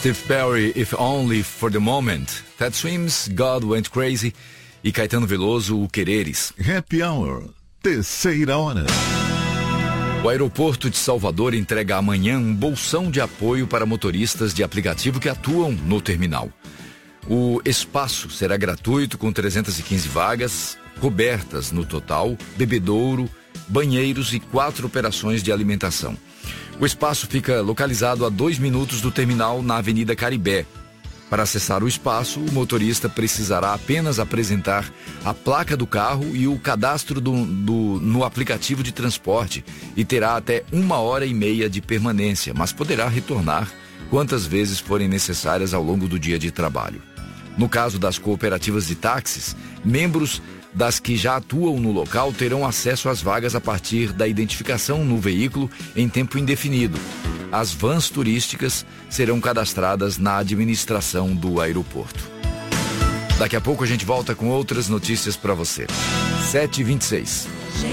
Steve Perry, If Only for the Moment. Ted Swims, God Went Crazy. E Caetano Veloso, O Quereres. Happy Hour, terceira hora. O aeroporto de Salvador entrega amanhã um bolsão de apoio para motoristas de aplicativo que atuam no terminal. O espaço será gratuito com 315 vagas, cobertas no total, bebedouro, banheiros e 4 operações de alimentação. O espaço fica localizado a 2 minutos do terminal na Avenida Caribé. Para acessar o espaço, o motorista precisará apenas apresentar a placa do carro e o cadastro no aplicativo de transporte e terá até 1h30 de permanência, mas poderá retornar quantas vezes forem necessárias ao longo do dia de trabalho. No caso das cooperativas de táxis, membros das que já atuam no local terão acesso às vagas a partir da identificação no veículo em tempo indefinido. As vans turísticas serão cadastradas na administração do aeroporto. Daqui a pouco a gente volta com outras notícias para você. 7h26.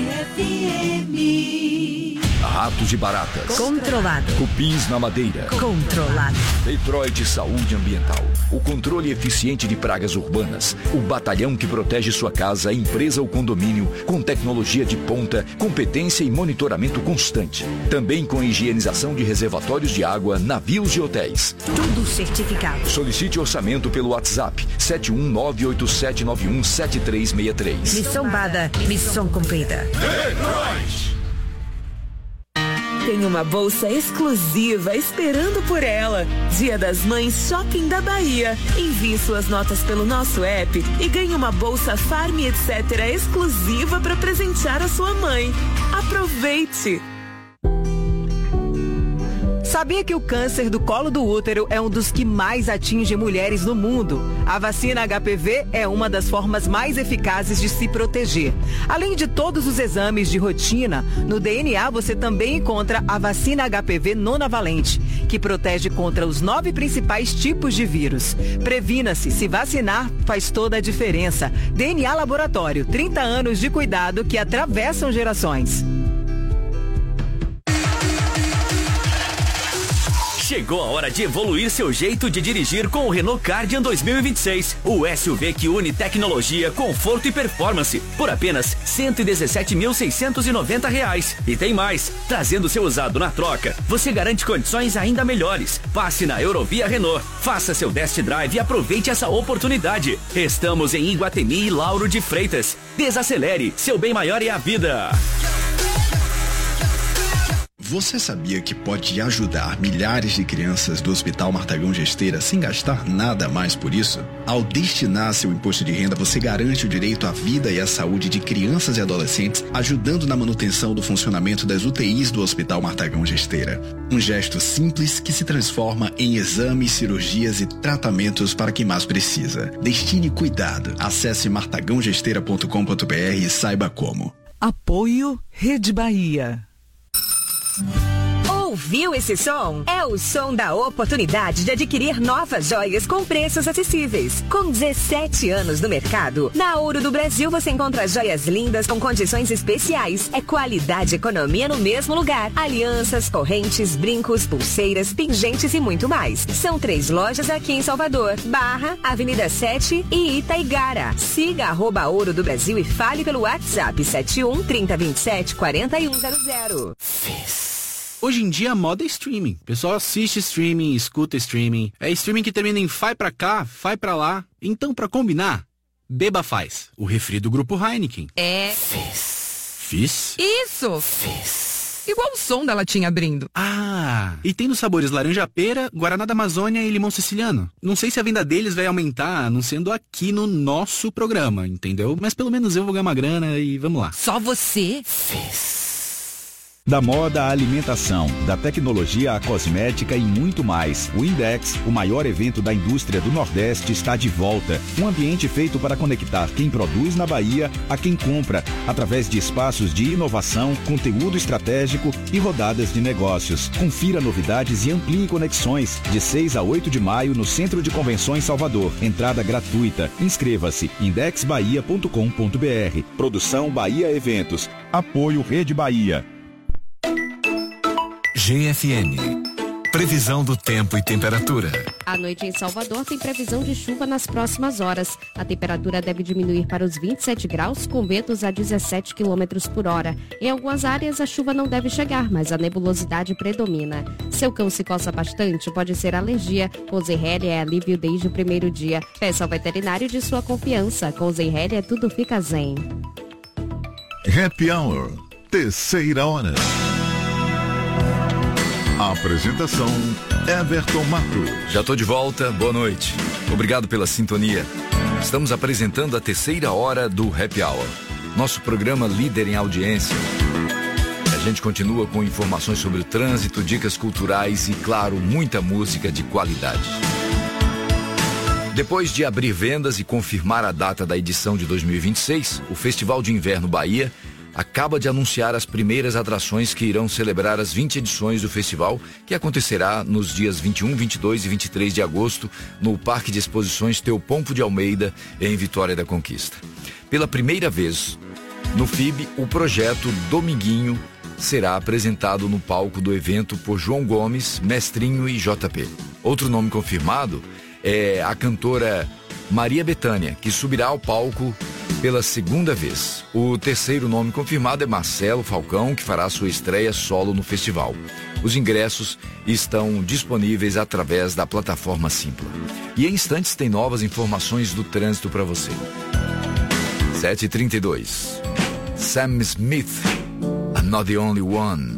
Ratos e baratas. Controlado. Cupins na madeira. Controlado. Detroit Saúde Ambiental. O controle eficiente de pragas urbanas. O batalhão que protege sua casa, empresa ou condomínio com tecnologia de ponta, competência e monitoramento constante. Também com higienização de reservatórios de água, navios e hotéis. Tudo certificado. Solicite orçamento pelo WhatsApp 71987917363. Missão dada, missão cumprida. Detroit! Tem uma bolsa exclusiva esperando por ela. Dia das Mães Shopping da Bahia. Envie suas notas pelo nosso app e ganhe uma bolsa Farm Etc. exclusiva para presentear a sua mãe. Aproveite! Sabia que o câncer do colo do útero é um dos que mais atinge mulheres no mundo? A vacina HPV é uma das formas mais eficazes de se proteger. Além de todos os exames de rotina, no DNA você também encontra a vacina HPV nonavalente, que protege contra os 9 principais tipos de vírus. Previna-se, se vacinar faz toda a diferença. DNA Laboratório, 30 anos de cuidado que atravessam gerações. Chegou a hora de evoluir seu jeito de dirigir com o Renault Kardian 2026. O SUV que une tecnologia, conforto e performance por apenas R$117.690. E tem mais, trazendo seu usado na troca, você garante condições ainda melhores. Passe na Eurovia Renault, faça seu test drive e aproveite essa oportunidade. Estamos em Iguatemi e Lauro de Freitas. Desacelere, seu bem maior é a vida. Você sabia que pode ajudar milhares de crianças do Hospital Martagão Gesteira sem gastar nada mais por isso? Ao destinar seu imposto de renda, você garante o direito à vida e à saúde de crianças e adolescentes, ajudando na manutenção do funcionamento das UTIs do Hospital Martagão Gesteira. Um gesto simples que se transforma em exames, cirurgias e tratamentos para quem mais precisa. Destine cuidado. Acesse martagãogesteira.com.br e saiba como. Apoio Rede Bahia. Ouviu esse som? É o som da oportunidade de adquirir novas joias com preços acessíveis. Com 17 anos no mercado, na Ouro do Brasil você encontra joias lindas com condições especiais. É qualidade e economia no mesmo lugar. Alianças, correntes, brincos, pulseiras, pingentes e muito mais. São 3 lojas aqui em Salvador, Barra, Avenida 7 e Itaigara. Siga @Ouro do Brasil e fale pelo WhatsApp 71 3027 4100. Hoje em dia a moda é streaming. O pessoal assiste streaming, escuta streaming. É streaming que termina em vai pra cá, vai pra lá. Então, pra combinar, beba Faz, o refri do Grupo Heineken. É. Fizz? Isso! Fizz. Igual o som da latinha abrindo. Ah, e tem nos sabores laranja pera, Guaraná da Amazônia e limão siciliano. Não sei se a venda deles vai aumentar anunciando aqui no nosso programa, entendeu? Mas pelo menos eu vou ganhar uma grana e vamos lá. Só você? Fizz. Da moda à alimentação, da tecnologia à cosmética e muito mais. O Index, o maior evento da indústria do Nordeste, está de volta. Um ambiente feito para conectar quem produz na Bahia a quem compra, através de espaços de inovação, conteúdo estratégico e rodadas de negócios. Confira novidades e amplie conexões. De 6 a 8 de maio no Centro de Convenções Salvador. Entrada gratuita. Inscreva-se indexbahia.com.br. Produção Bahia Eventos. Apoio Rede Bahia. GFN. Previsão do tempo e temperatura. À noite em Salvador tem previsão de chuva nas próximas horas. A temperatura deve diminuir para os 27 graus, com ventos a 17 km por hora. Em algumas áreas a chuva não deve chegar, mas a nebulosidade predomina. Seu cão se coça bastante, pode ser alergia. Com Zenrelia é alívio desde o primeiro dia. Peça ao veterinário de sua confiança. Com Zenrelia tudo fica zen. Happy Hour, terceira hora. Apresentação Everton Matos. Já estou de volta, boa noite. Obrigado pela sintonia. Estamos apresentando a terceira hora do Happy Hour, nosso programa líder em audiência. A gente continua com informações sobre o trânsito, dicas culturais e, claro, muita música de qualidade. Depois de abrir vendas e confirmar a data da edição de 2026, o Festival de Inverno Bahia acaba de anunciar as primeiras atrações que irão celebrar as 20 edições do festival, que acontecerá nos dias 21, 22 e 23 de agosto no Parque de Exposições Teopompo de Almeida, em Vitória da Conquista. Pela primeira vez no FIB, o projeto Dominguinho será apresentado no palco do evento por João Gomes, Mestrinho e JP. Outro nome confirmado é a cantora Maria Bethânia, que subirá ao palco pela segunda vez. O terceiro nome confirmado é Marcelo Falcão, que fará sua estreia solo no festival. Os ingressos estão disponíveis através da plataforma Simpla. E em instantes tem novas informações do trânsito para você. 7h32. Sam Smith, I'm Not the Only One.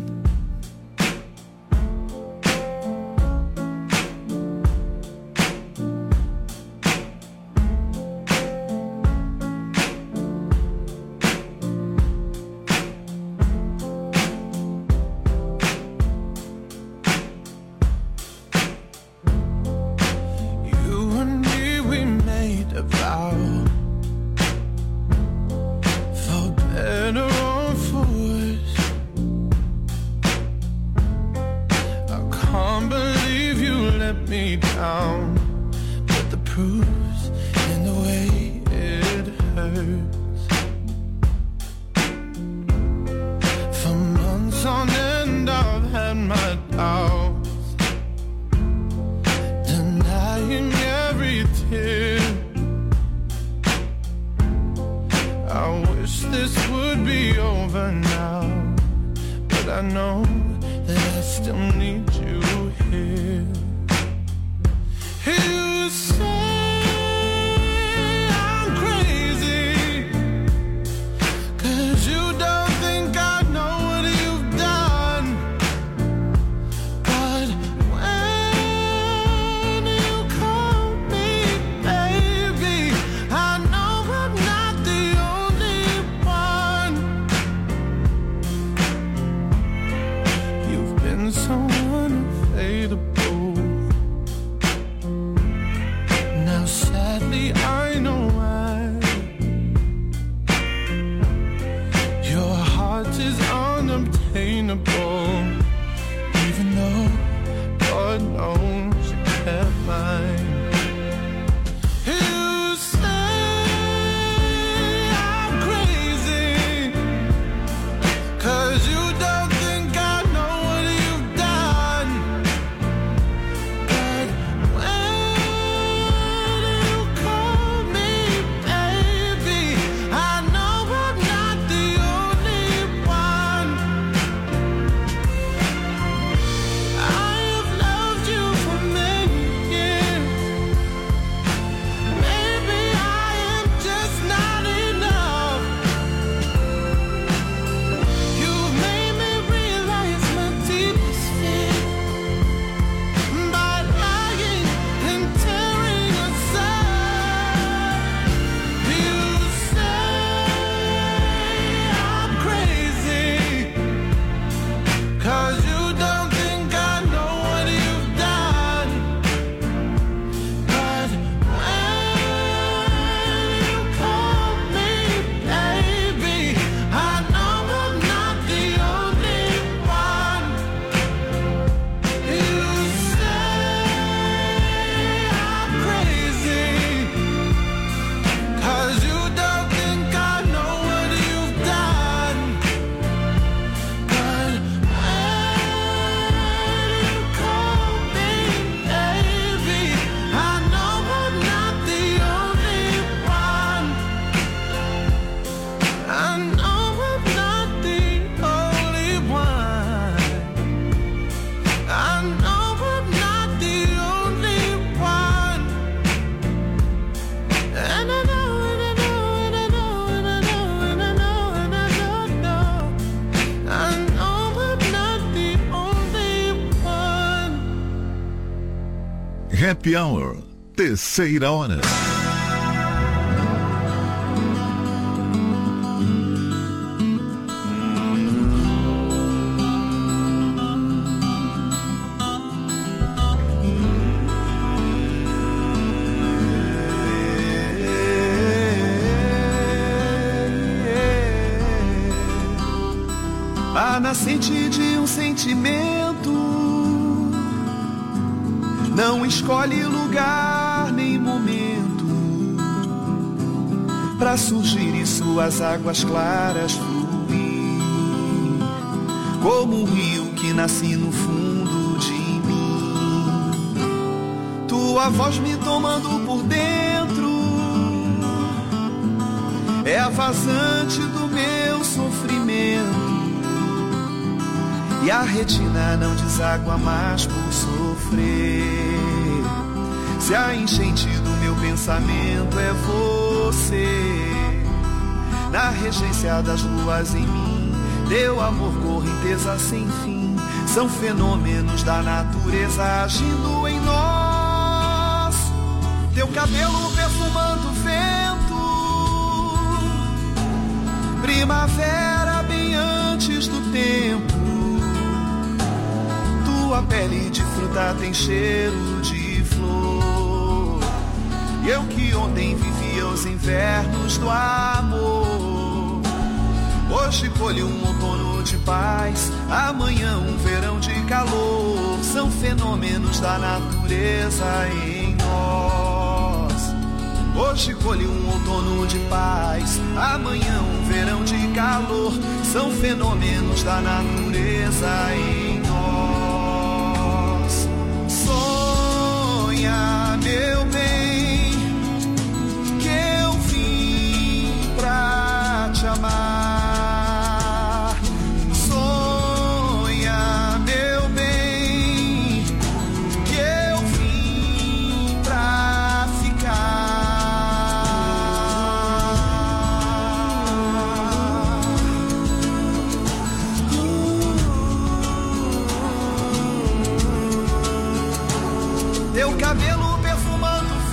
Happy Hour, terceira hora. A nascente de um sentimento não escolhe lugar nem momento pra surgir e suas águas claras fluir, como um rio que nasce no fundo de mim. Tua voz me tomando por dentro é a vazante do meu sofrimento, e a retina não deságua mais por sofrer. Se a enchente do meu pensamento é você, na regência das luas em mim, teu amor, correnteza sem fim, são fenômenos da natureza agindo em nós. Teu cabelo perfumando o vento, primavera bem antes do tempo. Tua pele de fruta tem cheiro de flor, e eu que ontem vivia os invernos do amor, hoje colho um outono de paz, amanhã um verão de calor. São fenômenos da natureza em nós. Hoje colho um outono de paz, amanhã um verão de calor. São fenômenos da natureza em nós. Sonha, meu bem, que eu vim pra te amar. Sonha, meu bem, que eu vim pra teu cabelo perfumando o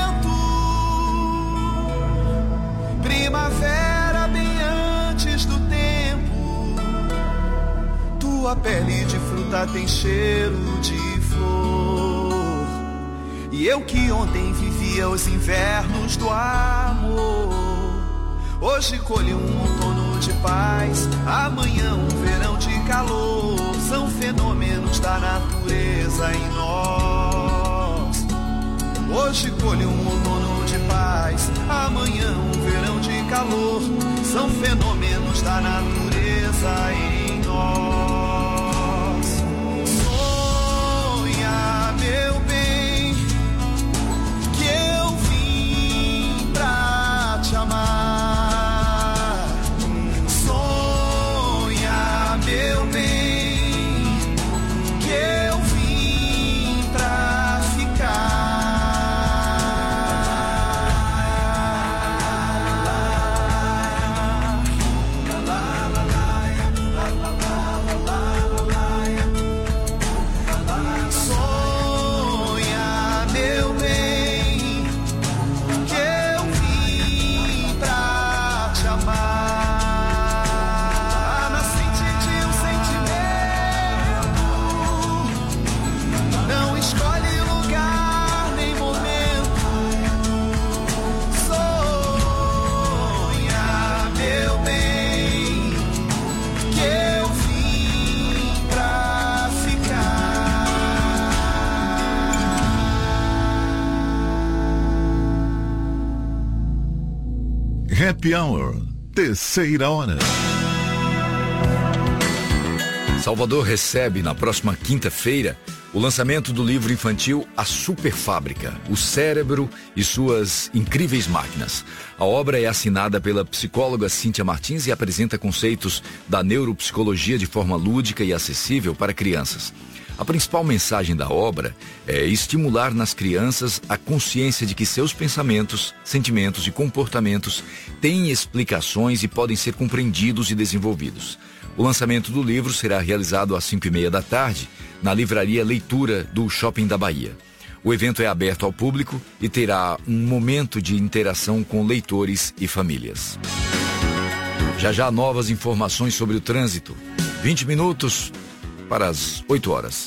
vento, primavera bem antes do tempo. Tua pele de fruta tem cheiro de flor, e eu que ontem vivia os invernos do amor, hoje colho um outono de paz, amanhã um verão de calor. São fenômenos da natureza em nós. Hoje colho um outono de paz, amanhã um verão de calor. São fenômenos da natureza em nós. Sonha, meu bem, que eu vim pra te amar. Sonha, meu bem, que eu vim pra ficar. Sonha, meu bem, que eu vim pra te amar. Nascente de um sentimento não escolhe lugar nem momento. Sonha, meu bem, que eu vim pra ficar. Happy Hour, terceira hora. Salvador recebe na próxima quinta-feira o lançamento do livro infantil A Super Fábrica, o cérebro e suas incríveis máquinas. A obra é assinada pela psicóloga Cíntia Martins e apresenta conceitos da neuropsicologia de forma lúdica e acessível para crianças. A principal mensagem da obra é estimular nas crianças a consciência de que seus pensamentos, sentimentos e comportamentos têm explicações e podem ser compreendidos e desenvolvidos. O lançamento do livro será realizado às 5:30 da tarde na Livraria Leitura do Shopping da Bahia. O evento é aberto ao público e terá um momento de interação com leitores e famílias. Já novas informações sobre o trânsito. 20 minutos para as 8 horas.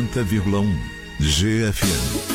90,1 GFM.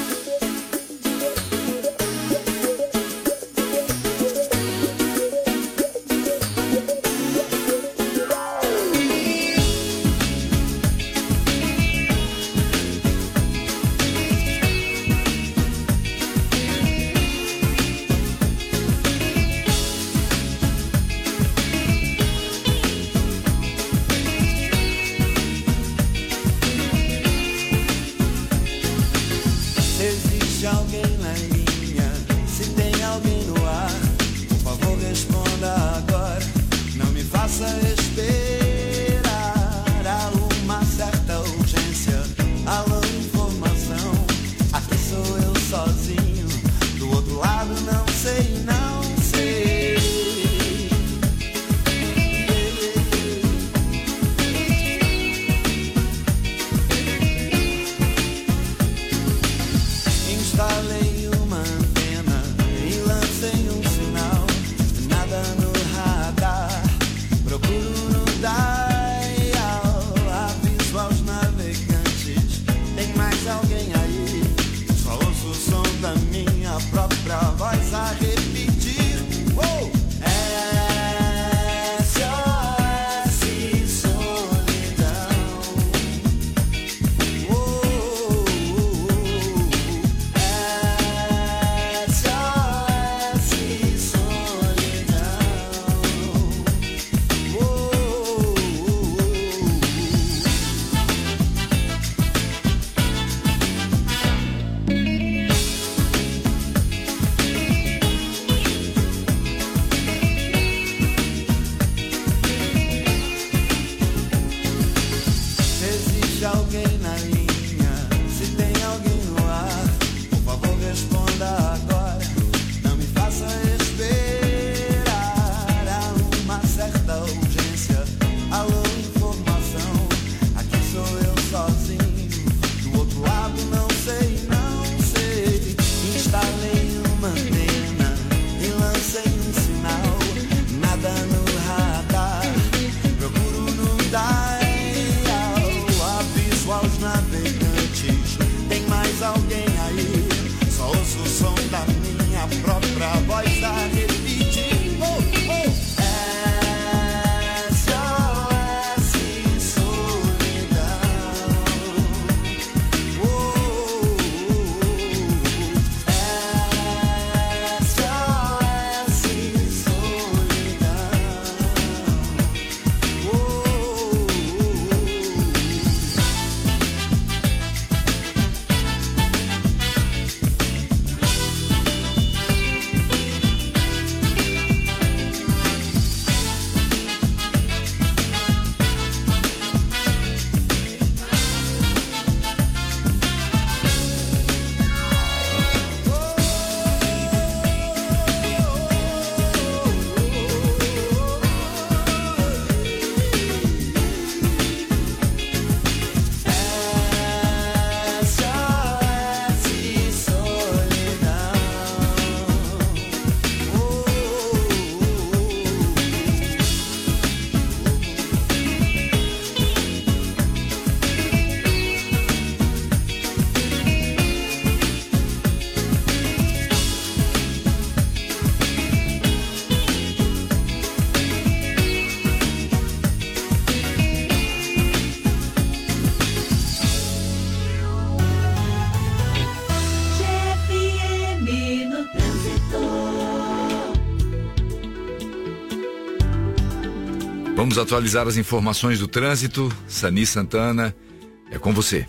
Vamos atualizar as informações do trânsito. Sani Santana, é com você.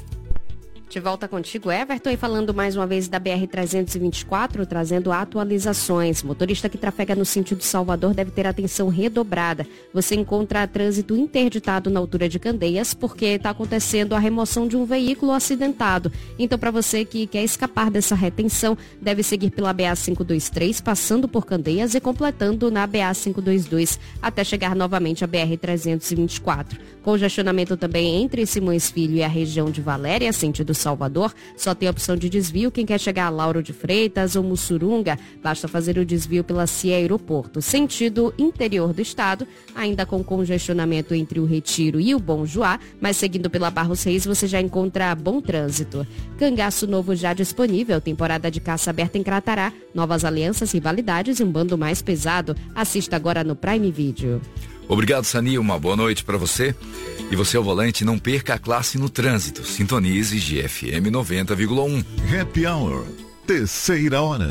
De volta contigo, Everton, e falando mais uma vez da BR-324, trazendo atualizações. Motorista que trafega no sentido Salvador deve ter atenção redobrada. Você encontra trânsito interditado na altura de Candeias, porque está acontecendo a remoção de um veículo acidentado. Então, para você que quer escapar dessa retenção, deve seguir pela BA-523, passando por Candeias e completando na BA-522, até chegar novamente à BR-324. Congestionamento também entre Simões Filho e a região de Valéria, sentido Salvador, só tem a opção de desvio quem quer chegar a Lauro de Freitas ou Mussurunga, basta fazer o desvio pela CIA Aeroporto. Sentido interior do estado, ainda com congestionamento entre o Retiro e o Bom Joá, mas seguindo pela Barros Reis você já encontra bom trânsito. Cangaço novo já disponível, temporada de caça aberta em Cratará, novas alianças, rivalidades e um bando mais pesado. Assista agora no Prime Video. Obrigado, Sani. Uma boa noite para você. E você ao volante, não perca a classe no trânsito. Sintonize GFM 90,1. Happy Hour, terceira hora.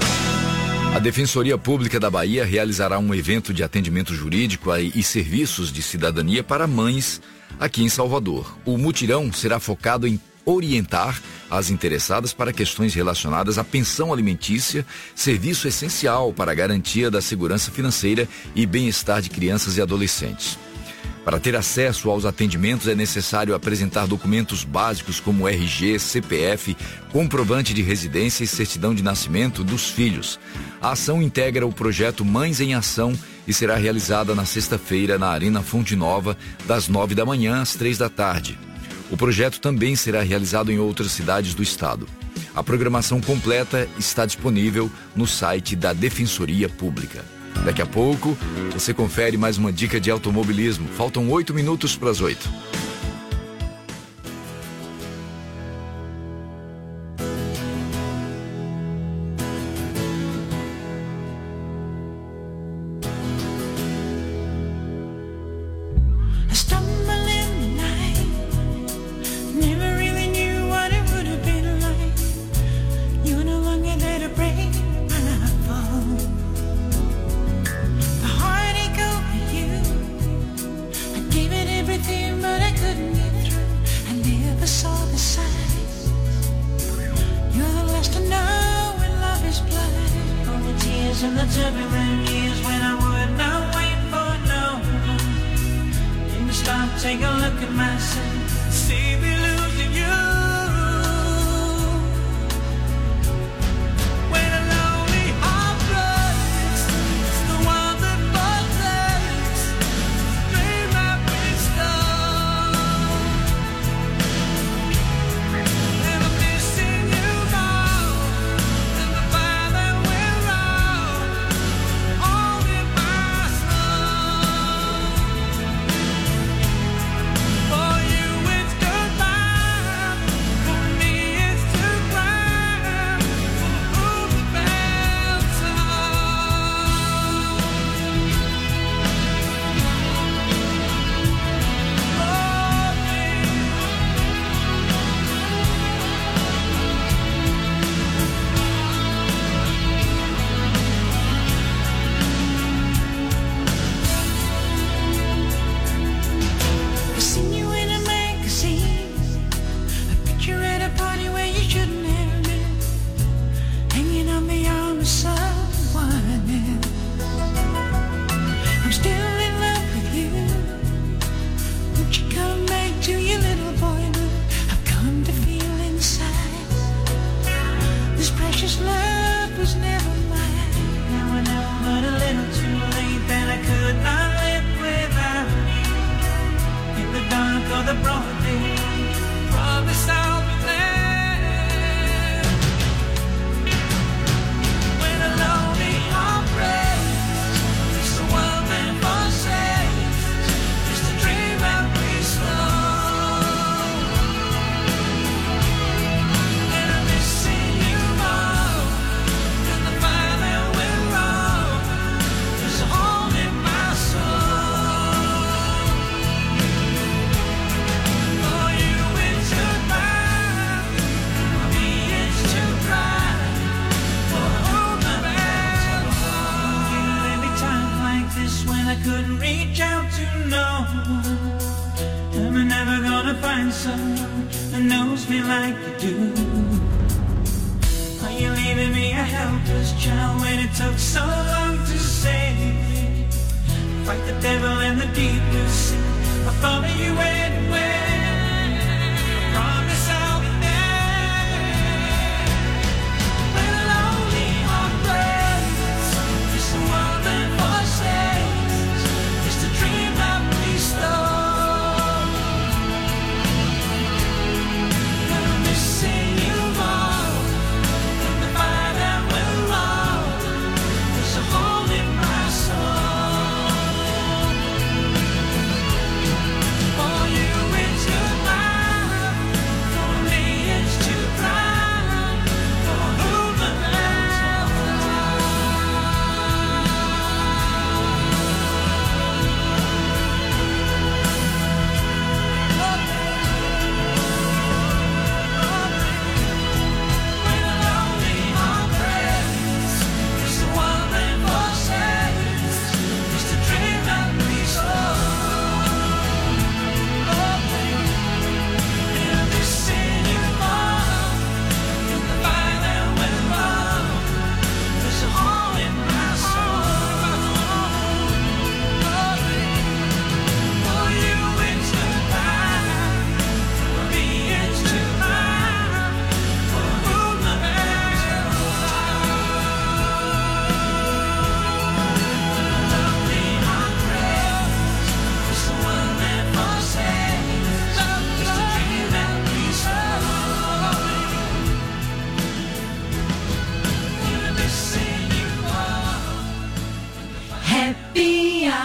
A Defensoria Pública da Bahia realizará um evento de atendimento jurídico e serviços de cidadania para mães aqui em Salvador. O mutirão será focado em orientar as interessadas para questões relacionadas à pensão alimentícia, serviço essencial para a garantia da segurança financeira e bem-estar de crianças e adolescentes. Para ter acesso aos atendimentos é necessário apresentar documentos básicos como RG, CPF, comprovante de residência e certidão de nascimento dos filhos. A ação integra o projeto Mães em Ação e será realizada na sexta-feira na Arena Fonte Nova, das 9 da manhã às 3 da tarde. O projeto também será realizado em outras cidades do estado. A programação completa está disponível no site da Defensoria Pública. Daqui a pouco, você confere mais uma dica de automobilismo. Faltam 8 minutos para as 8. Missing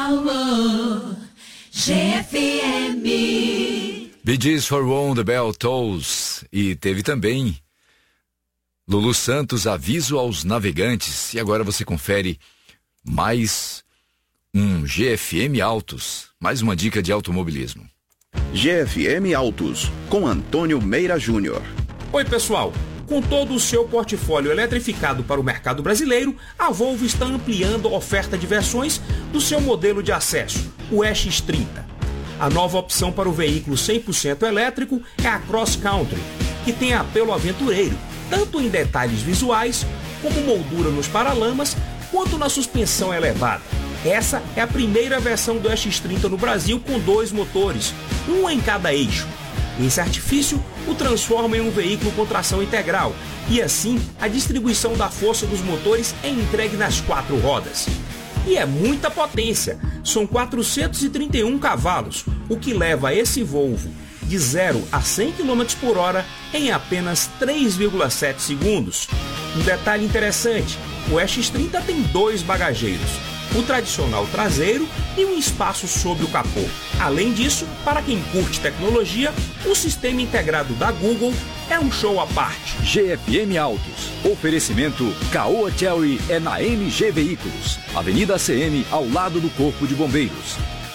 Hour, GFM. Bee Gees for When the Bell Tolls. E teve também Lulu Santos, Aviso aos Navegantes. E agora você confere mais um GFM Autos, mais uma dica de automobilismo. GFM Autos, com Antônio Meira Júnior. Oi pessoal, com todo o seu portfólio eletrificado para o mercado brasileiro, a Volvo está ampliando a oferta de versões do seu modelo de acesso, o EX30. A nova opção para o veículo 100% elétrico é a Cross Country, que tem apelo aventureiro, tanto em detalhes visuais, como moldura nos paralamas, quanto na suspensão elevada. Essa é a primeira versão do EX30 no Brasil com 2 motores, um em cada eixo. Esse artifício o transforma em um veículo com tração integral e assim a distribuição da força dos motores é entregue nas 4 rodas. E é muita potência, são 431 cavalos, o que leva esse Volvo de 0 a 100 km por hora em apenas 3,7 segundos. Um detalhe interessante, o EX30 tem 2 bagageiros, o tradicional traseiro e um espaço sobre o capô. Além disso, para quem curte tecnologia, o sistema integrado da Google é um show à parte. GFM Autos. Oferecimento Caoa Chery é na MG Veículos. Avenida ACM, ao lado do Corpo de Bombeiros.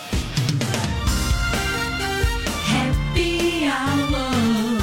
Happy Hour,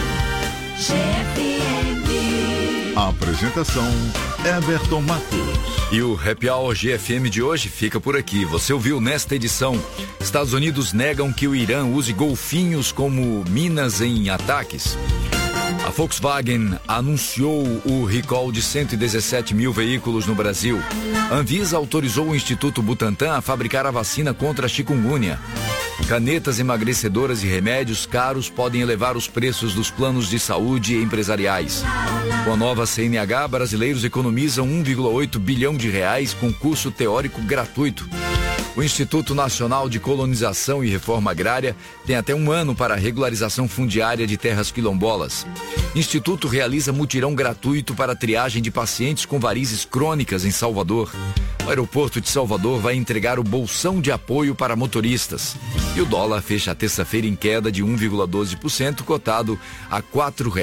GFM. Apresentação Everton Matos. E o Happy Hour GFM de hoje fica por aqui. Você ouviu nesta edição: Estados Unidos negam que o Irã use golfinhos como minas em ataques. A Volkswagen anunciou o recall de 117 mil veículos no Brasil. A Anvisa autorizou o Instituto Butantan a fabricar a vacina contra a chikungunya. Canetas emagrecedoras e remédios caros podem elevar os preços dos planos de saúde empresariais. Com a nova CNH, brasileiros economizam 1,8 bilhão de reais com curso teórico gratuito. O Instituto Nacional de Colonização e Reforma Agrária tem até 1 ano para a regularização fundiária de terras quilombolas. Instituto realiza mutirão gratuito para triagem de pacientes com varizes crônicas em Salvador. O aeroporto de Salvador vai entregar o bolsão de apoio para motoristas. E o dólar fecha a terça-feira em queda de 1,12%, cotado a R$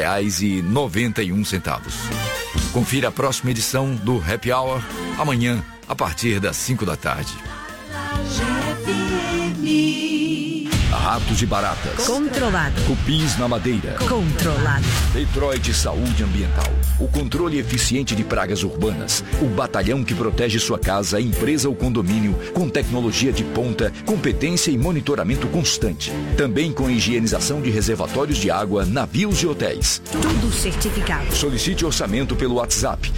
4,91. Confira a próxima edição do Happy Hour, amanhã, a partir das 5 da tarde. Ratos e baratas. Controlado. Cupins na madeira. Controlado. Detroit Saúde Ambiental. O controle eficiente de pragas urbanas. O batalhão que protege sua casa, empresa ou condomínio com tecnologia de ponta, competência e monitoramento constante. Também com higienização de reservatórios de água, navios e hotéis. Tudo certificado. Solicite orçamento pelo WhatsApp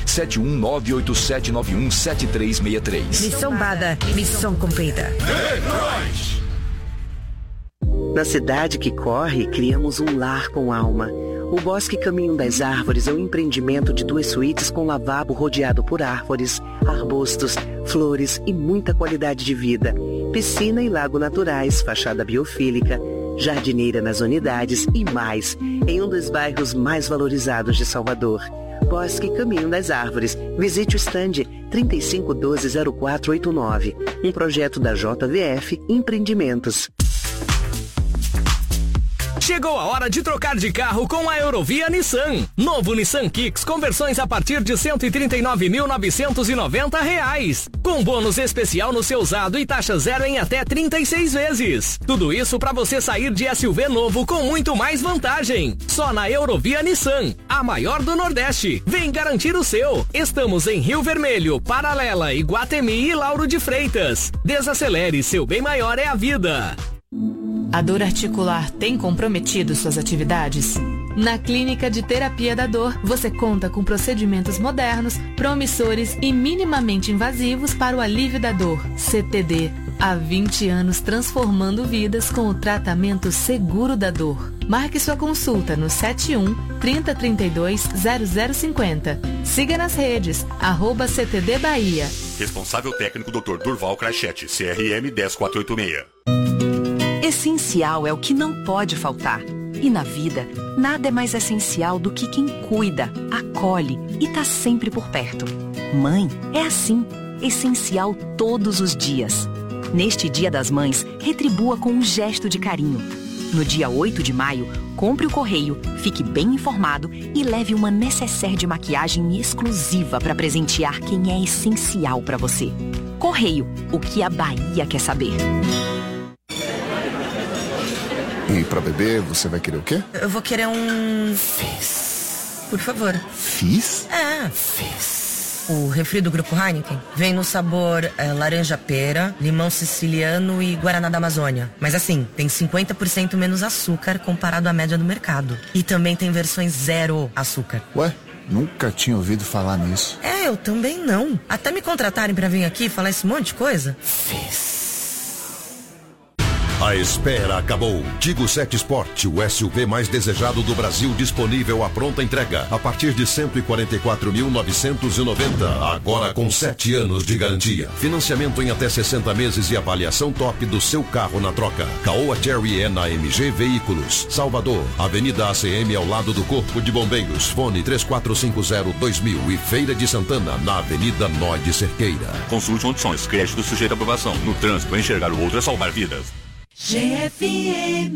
71987917363. Missão dada, missão cumprida. Detroit! Na cidade que corre, criamos um lar com alma. O Bosque Caminho das Árvores é um empreendimento de 2 suítes com lavabo rodeado por árvores, arbustos, flores e muita qualidade de vida. Piscina e lago naturais, fachada biofílica, jardineira nas unidades e mais, em um dos bairros mais valorizados de Salvador. Bosque Caminho das Árvores. Visite o stand 3512-0489. Um projeto da JVF Empreendimentos. Chegou a hora de trocar de carro com a Eurovia Nissan. Novo Nissan Kicks com versões a partir de R$ 139.990. Com bônus especial no seu usado e taxa zero em até 36 vezes. Tudo isso para você sair de SUV novo com muito mais vantagem. Só na Eurovia Nissan, a maior do Nordeste. Vem garantir o seu. Estamos em Rio Vermelho, Paralela, Iguatemi e Lauro de Freitas. Desacelere, seu bem maior é a vida. A dor articular tem comprometido suas atividades? Na Clínica de Terapia da Dor, você conta com procedimentos modernos, promissores e minimamente invasivos para o alívio da dor. CTD. Há 20 anos transformando vidas com o tratamento seguro da dor. Marque sua consulta no 71-3032-0050. Siga nas redes, @CTD Bahia. Responsável técnico Dr. Durval Crachete, CRM 10486. Essencial é o que não pode faltar. E na vida, nada é mais essencial do que quem cuida, acolhe e tá sempre por perto. Mãe é assim, essencial todos os dias. Neste Dia das Mães, retribua com um gesto de carinho. No dia 8 de maio, compre o correio, fique bem informado e leve uma nécessaire de maquiagem exclusiva para presentear quem é essencial para você. Correio, o que a Bahia quer saber. E pra beber, você vai querer o quê? Eu vou querer um... Fizz. Por favor. Fizz? Fizz. O refri do Grupo Heineken vem no sabor laranja-pera, limão siciliano e guaraná da Amazônia. Mas assim, tem 50% menos açúcar comparado à média do mercado. E também tem versões zero açúcar. Ué? Nunca tinha ouvido falar nisso. Eu também não. Até me contratarem pra vir aqui e falar esse monte de coisa. Fizz. A espera acabou. Tigo 7 Sport, o SUV mais desejado do Brasil, disponível à pronta entrega. A partir de 144.990. Agora com 7 anos de garantia. Financiamento em até 60 meses e avaliação top do seu carro na troca. Caoa Cherry é na MG Veículos. Salvador, Avenida ACM ao lado do Corpo de Bombeiros. Fone 3450-2000 e Feira de Santana, na Avenida Nó de Cerqueira. Consulte condições. Crédito sujeito à aprovação. No trânsito, enxergar o outro é salvar vidas. GFM.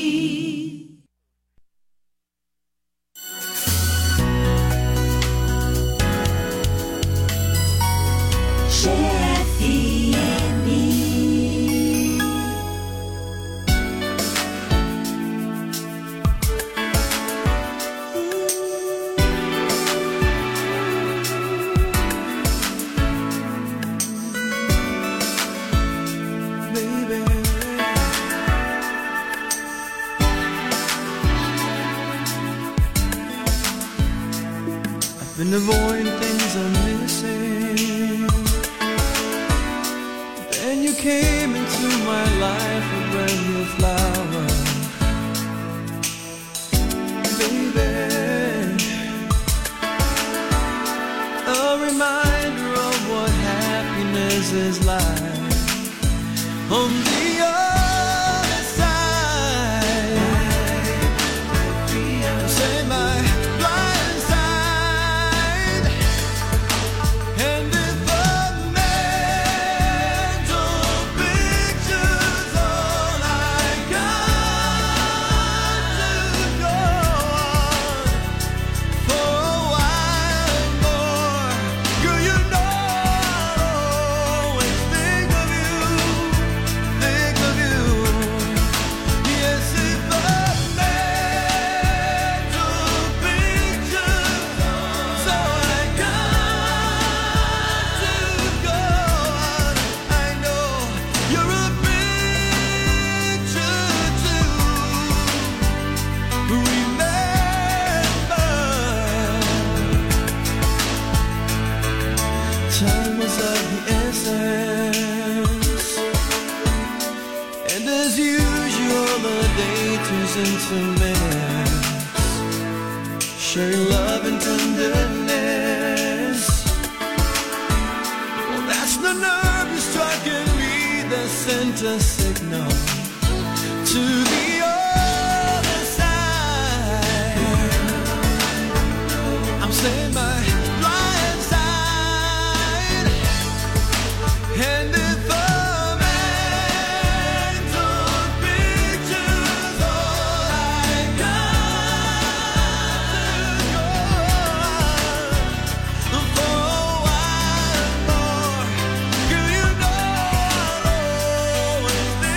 Been avoiding things I'm missing. Then you came into my life, a brand new flower. Baby, a reminder of what happiness is like. On the other side, say my blind side. And if the mental picture's all I got to go on for a while more, girl, you know I'll always think of you. Yes, if the mental picture's all I got to go on, I know you're a picture too. Remember, time was of the essence, and as usual the day turns into minutes, sharing love and tenderness. Well, that's the nerve you struck in me that sent a signal to the other side. I'm saying my blind side. And if the mental picture's all I got to go on for a while more, girl, you know I'll always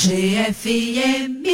GFM.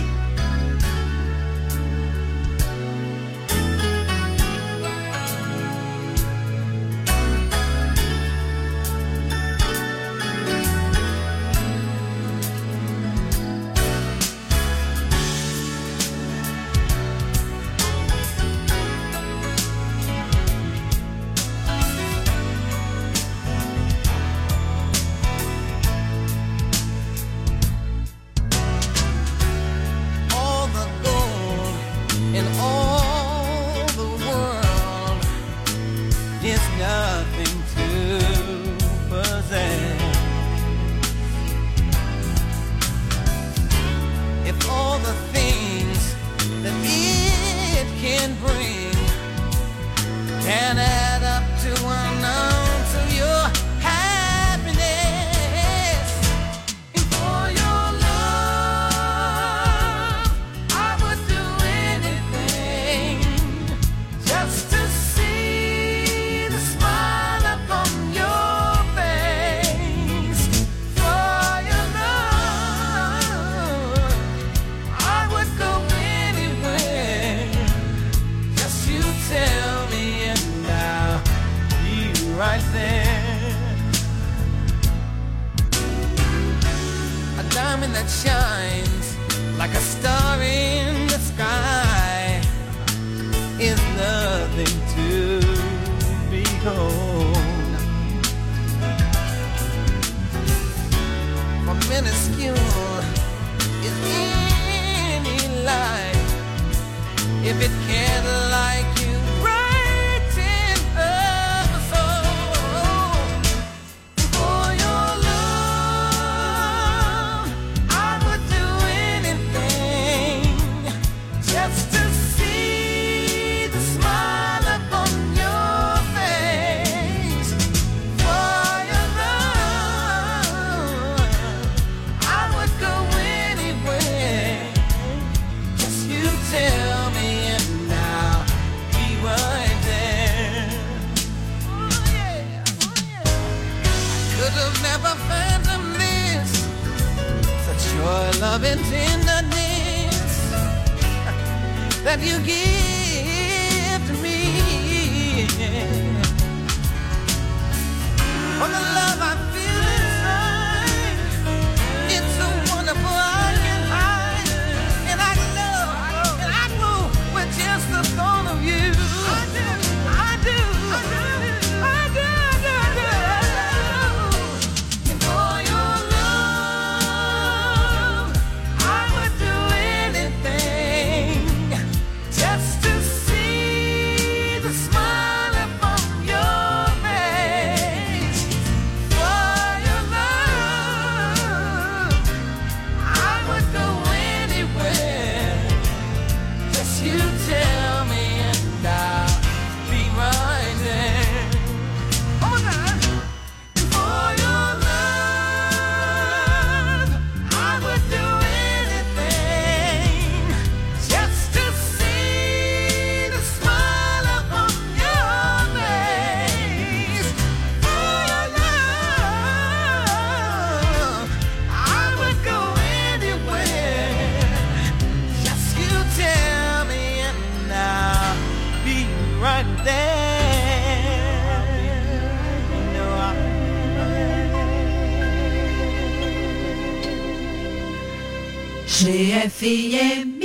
GFM.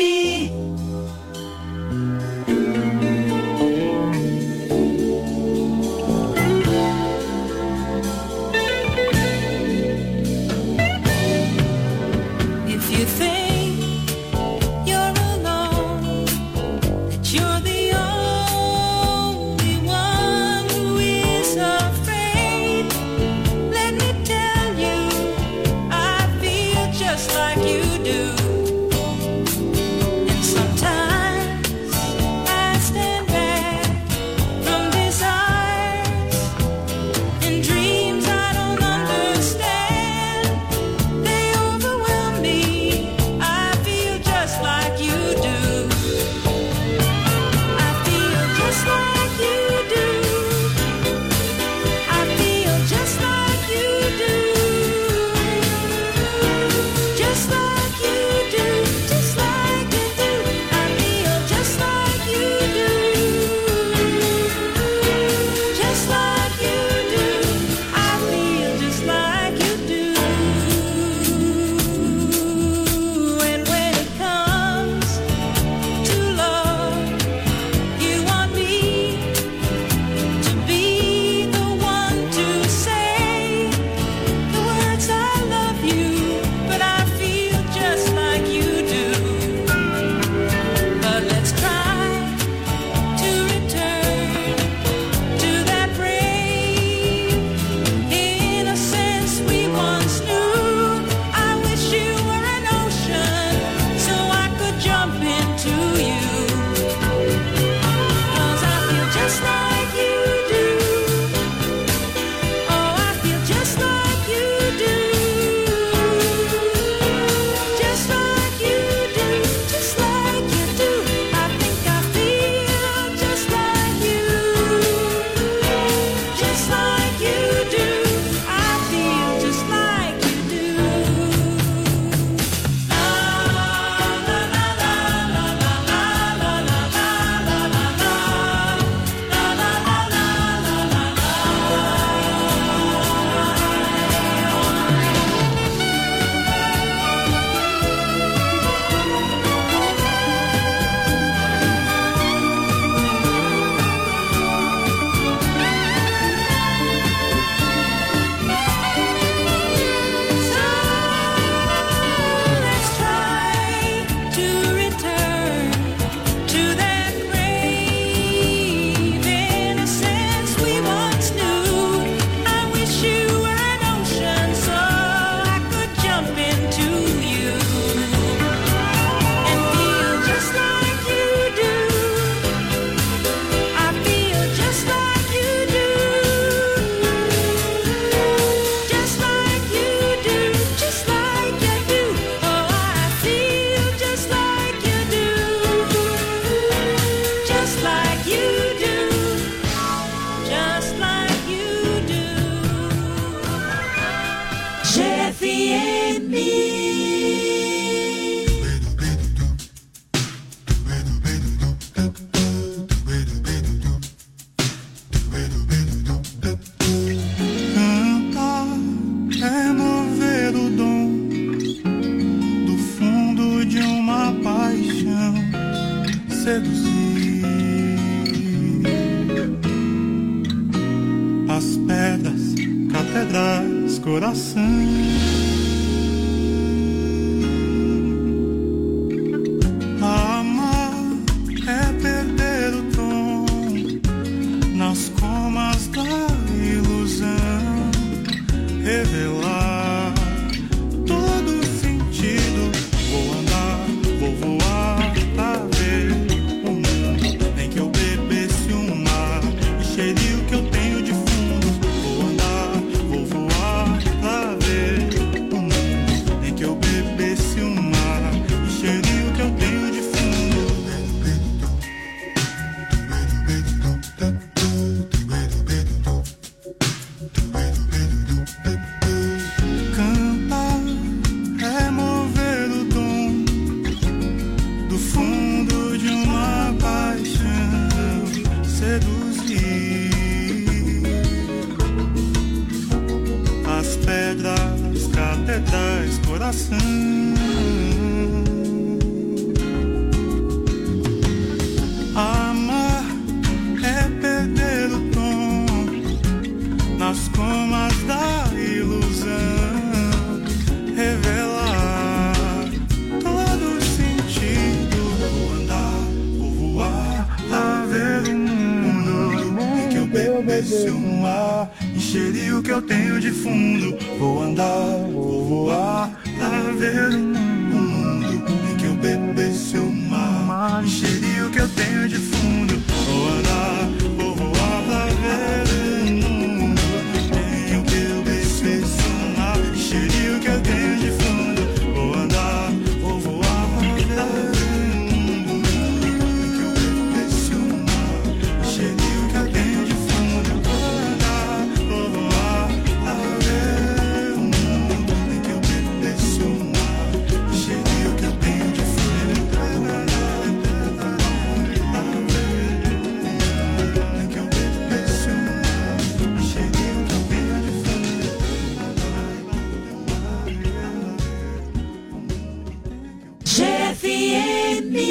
Just like you do. And some seduzir. As pedras, catedrais, coração. Amar é perder o tom nas comas da ilusão, revelar todo o sentido. Vou andar, vou voar pra ver o mundo em que eu bebesse um mar e cheire o que eu tenho de fundo. Vou andar, vou voar pra ver o mundo em que eu bebesse um mar e cheire o que eu tenho de fundo. Cantar é mover o dom do fundo de uma paixão, seduzir as pedras, catedrais, coração. Amar é perder o tom nas comas da ilusão, revelar todo o sentido. Vou andar, vou voar, a ver o mundo em que eu bebesse um mar e cheire o que eu tenho de fundo. Vou andar, vou voar, a ver o mundo em que eu bebesse um mar e cheire o que eu tenho de fundo. Vou andar, vou voar, pra ver o mundo em que eu bebesse um mar e cheire o que eu tenho de fundo. Vou andar, vou voar, pra ver o mundo em que eu bebesse um mar e cheire o que eu tenho de fundo. Vou andar, vou voar, pra ver o mundo em que eu bebesse um mar e cheire o que eu tenho de fundo. GFM.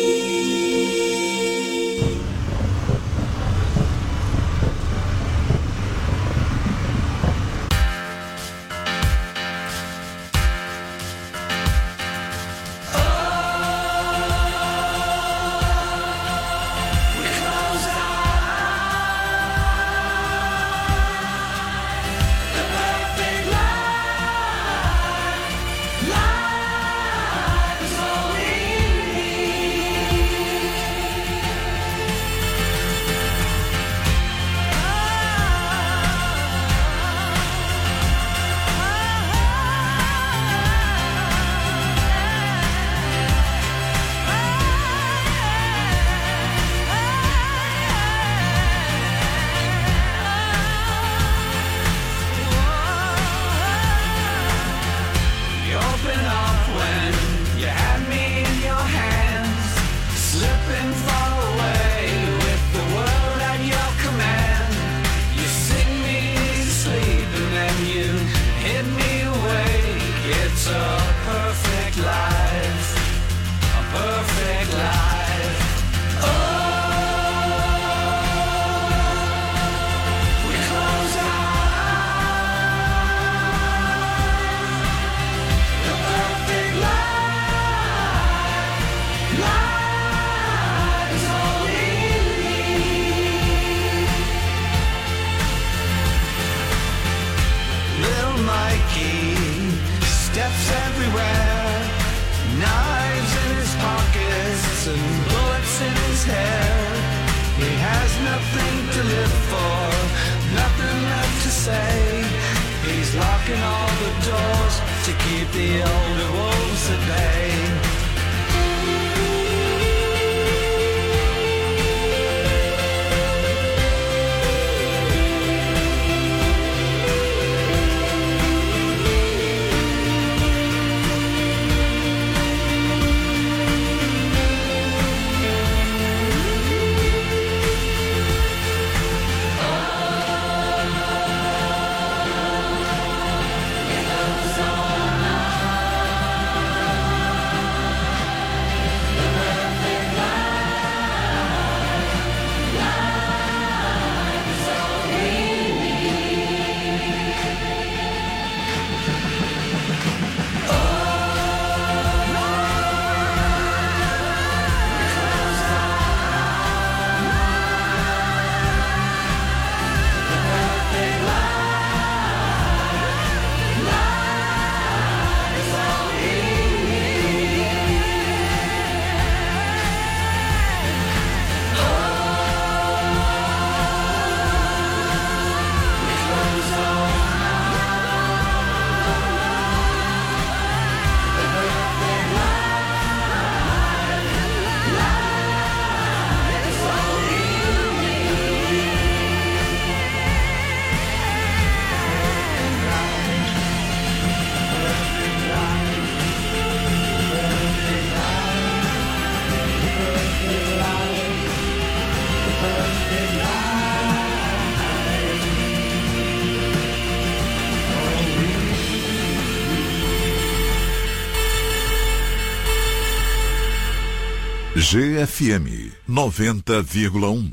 GFM 90,1.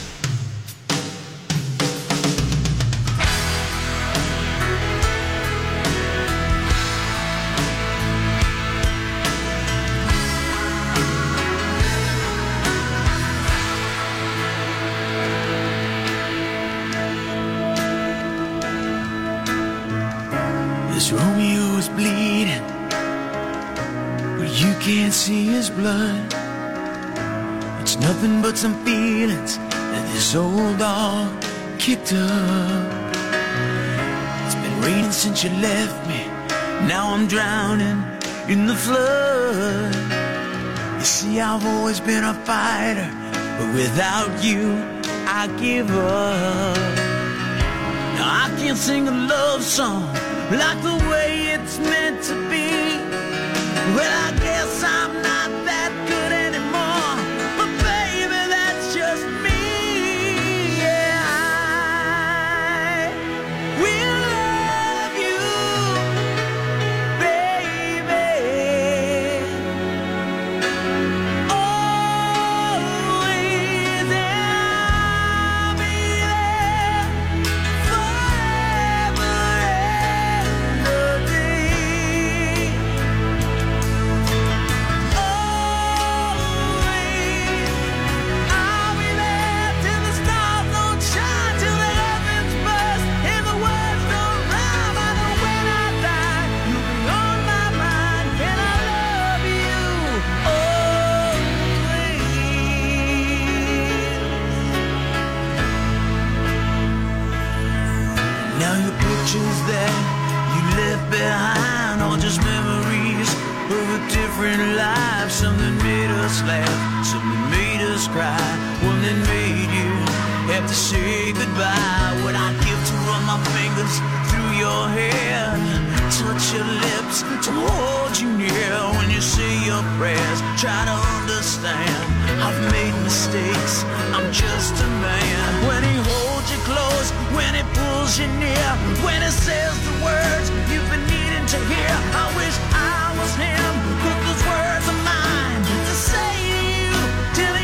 This Romeo is bleeding, but you can't see his blood. It's nothing but some feelings that this old dog kicked up. It's been raining since you left me, now I'm drowning in the flood. You see, I've always been a fighter, but without you, I give up. Now I can't sing a love song like the way it's meant to be. Well, I guess I'm not that good anymore, but baby, that's just me. Yeah, I will love you, baby, always, and I'll be there forever and a day. I'll be there till the stars don't shine, till the heavens burst and the words don't rhyme. I know when I die, you'll be on my mind, and I love you always. Now your pictures that you left behind are just memories of a different life. Something made us laugh, something made us cry, one that made you have to say goodbye. What I'd give to run my fingers through your hair, touch your lips, to hold you near when you say your prayers. Try to understand, I've made mistakes, I'm just a man. When he holds you close, when he pulls you near, when he says the words you've been needing to hear, I wish I was him.